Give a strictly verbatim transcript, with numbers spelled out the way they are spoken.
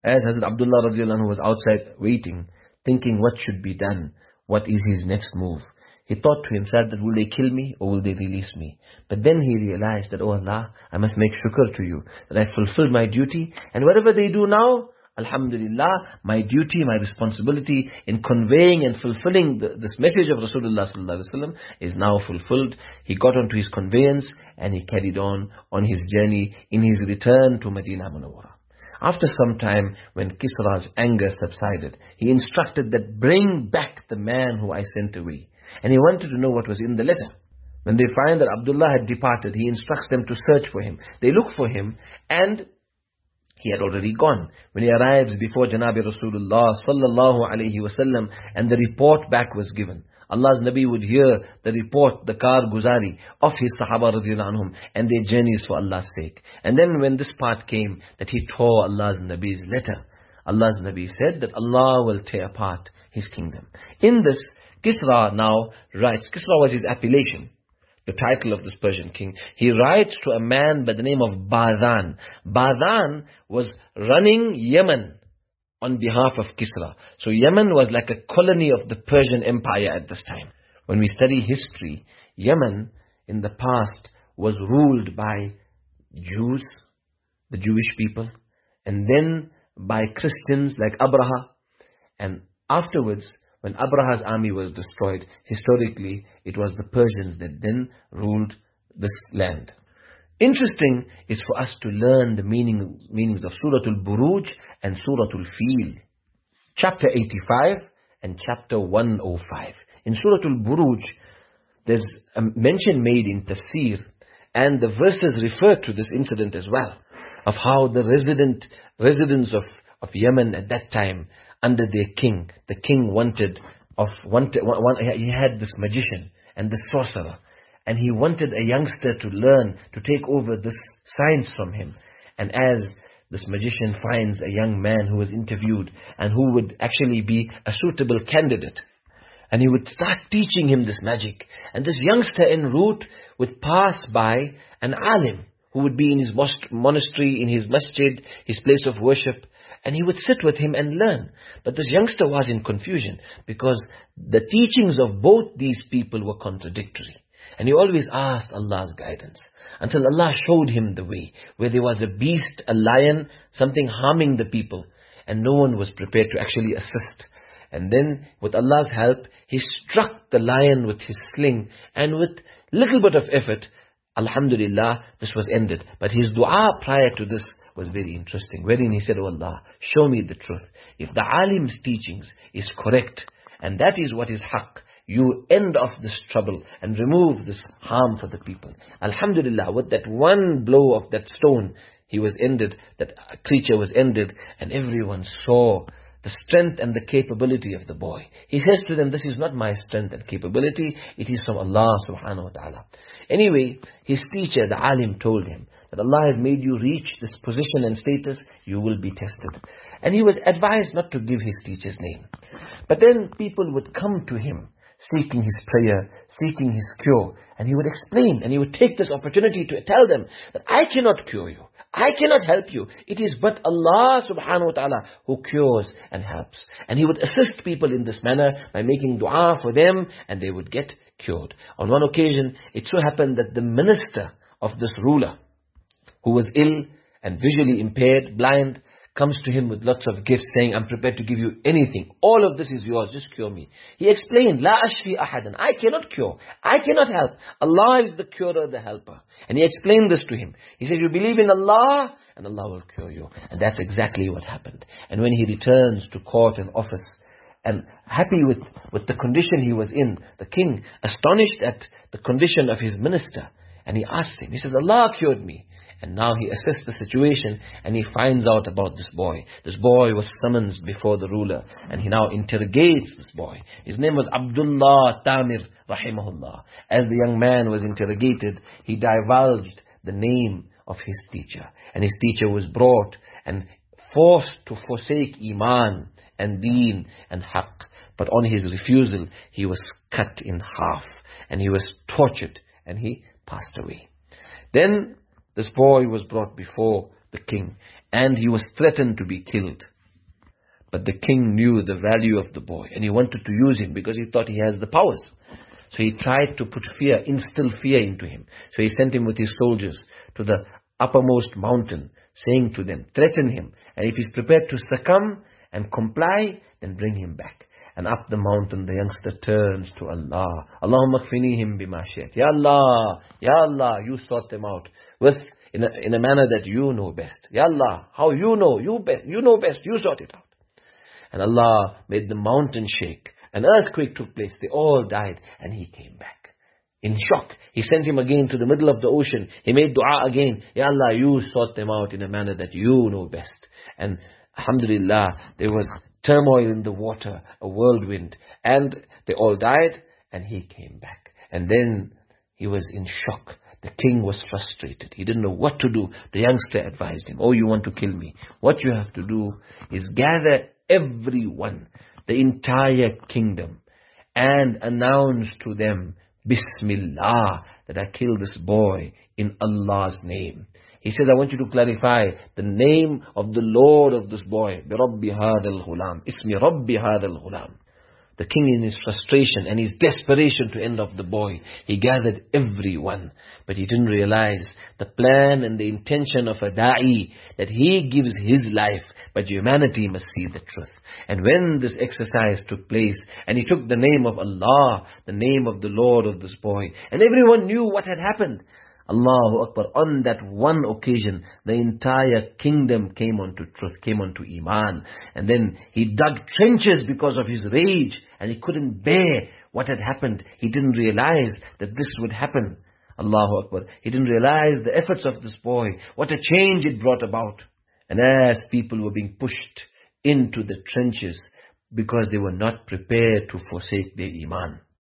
As Hazrat Abdullah radiallahu anhu was outside waiting, thinking what should be done, what is his next move. He thought to himself that will they kill me or will they release me? But then he realized that, oh Allah, I must make shukr to you, that I fulfilled my duty, and whatever they do now, Alhamdulillah, my duty, my responsibility in conveying and fulfilling the, this message of Rasulullah sallallahu alaihi wasallam is now fulfilled. He got onto his conveyance and he carried on on his journey in his return to Medina Munawwara. After some time, when Kisra's anger subsided, he instructed that bring back the man who I sent away. And he wanted to know what was in the letter. When they find that Abdullah had departed, he instructs them to search for him. They look for him, and he had already gone. When he arrives before Janabi Rasulullah sallallahu alayhi wasallam, and the report back was given, Allah's Nabi would hear the report, the karguzari of his Sahaba radiallahu anhum and their journeys for Allah's sake. And then when this part came, that he tore Allah's Nabi's letter, Allah's Nabi said that Allah will tear apart his kingdom. In this, Kisra now writes, Kisra was his appellation, the title of this Persian king. He writes to a man by the name of Badan. Badan was running Yemen on behalf of Kisra. So Yemen was like a colony of the Persian Empire at this time. When we study history, Yemen in the past was ruled by Jews, the Jewish people, and then by Christians like Abraha. And afterwards, when Abraha's army was destroyed, historically, it was the Persians that then ruled this land. Interesting is for us to learn the meaning, meanings of Surah Al-Buruj and Surah Al-Fil. Chapter eighty-five and chapter one oh five. In Surah Al-Buruj, there's a mention made in Tafsir, and the verses refer to this incident as well, of how the resident residents of, of Yemen at that time, under their king, the king wanted, of wanted one, he had this magician and this sorcerer, and he wanted a youngster to learn, to take over this science from him. And as this magician finds a young man who was interviewed and who would actually be a suitable candidate, and he would start teaching him this magic, and this youngster en route would pass by an alim who would be in his monastery, in his masjid, his place of worship, and he would sit with him and learn. But this youngster was in confusion because the teachings of both these people were contradictory. And he always asked Allah's guidance, until Allah showed him the way, where there was a beast, a lion, something harming the people, and no one was prepared to actually assist. And then, with Allah's help, he struck the lion with his sling, and with little bit of effort, alhamdulillah, this was ended. But his dua prior to this was very interesting, wherein he said, "Oh Allah, show me the truth. If the alim's teachings is correct, and that is what is haqq, you end off this trouble and remove this harm for the people." Alhamdulillah, with that one blow of that stone, he was ended, that creature was ended, and everyone saw the strength and the capability of the boy. He says to them, "This is not my strength and capability, it is from Allah subhanahu wa ta'ala." Anyway, his teacher, the alim, told him that Allah has made you reach this position and status, you will be tested. And he was advised not to give his teacher's name. But then people would come to him, seeking his prayer, seeking his cure, and he would explain, and he would take this opportunity to tell them that I cannot cure you, I cannot help you, it is but Allah subhanahu wa ta'ala who cures and helps. And he would assist people in this manner by making dua for them, and they would get cured. On one occasion, it so happened that the minister of this ruler, who was ill and visually impaired, blind, comes to him with lots of gifts, saying, "I'm prepared to give you anything. All of this is yours, just cure me." He explained, "La ashfi ahadan, I cannot cure, I cannot help. Allah is the curer, the helper." And he explained this to him. He said, "You believe in Allah, and Allah will cure you." And that's exactly what happened. And when he returns to court and office, and happy with, with the condition he was in, the king, astonished at the condition of his minister, and he asked him, he says, "Allah cured me." And now he assesses the situation, and he finds out about this boy. This boy was summoned before the ruler, and he now interrogates this boy. His name was Abdullah Tamir, rahimahullah. As the young man was interrogated, he divulged the name of his teacher. And his teacher was brought and forced to forsake Iman and Deen and Haqq. But on his refusal, he was cut in half, and he was tortured, and he passed away. Then this boy was brought before the king, and he was threatened to be killed. But the king knew the value of the boy, and he wanted to use him because he thought he has the powers. So he tried to put fear, instill fear into him. So he sent him with his soldiers to the uppermost mountain, saying to them, threaten him, and if he's prepared to succumb and comply, then bring him back. And up the mountain, the youngster turns to Allah. Allahumma kfinihim bima shi'ta. Ya Allah, Ya Allah, you sort them out with in a, in a manner that you know best. Ya Allah, how you know, you best, you know best, you sort it out. And Allah made the mountain shake. An earthquake took place. They all died, and he came back in shock. He sent him again to the middle of the ocean. He made dua again. Ya Allah, you sort them out in a manner that you know best. And alhamdulillah, there was turmoil in the water, a whirlwind, and they all died, and he came back. And then he was in shock. The king was frustrated. He didn't know what to do. The youngster advised him, oh, you want to kill me? What you have to do is gather everyone, the entire kingdom, and announce to them, Bismillah, that I killed this boy in Allah's name. He said, I want you to clarify the name of the Lord of this boy. Birabbi hadal ghulam. Ismi Rabbi hadal ghulam. The king, in his frustration and his desperation to end off the boy, he gathered everyone. But he didn't realize the plan and the intention of a da'i, that he gives his life, but humanity must see the truth. And when this exercise took place, and he took the name of Allah, the name of the Lord of this boy, and everyone knew what had happened, Allahu Akbar, on that one occasion, the entire kingdom came onto truth, came onto Iman. And then he dug trenches because of his rage, and he couldn't bear what had happened. He didn't realize that this would happen. Allahu Akbar. He didn't realize the efforts of this boy, what a change it brought about. And as people were being pushed into the trenches because they were not prepared to forsake their Iman.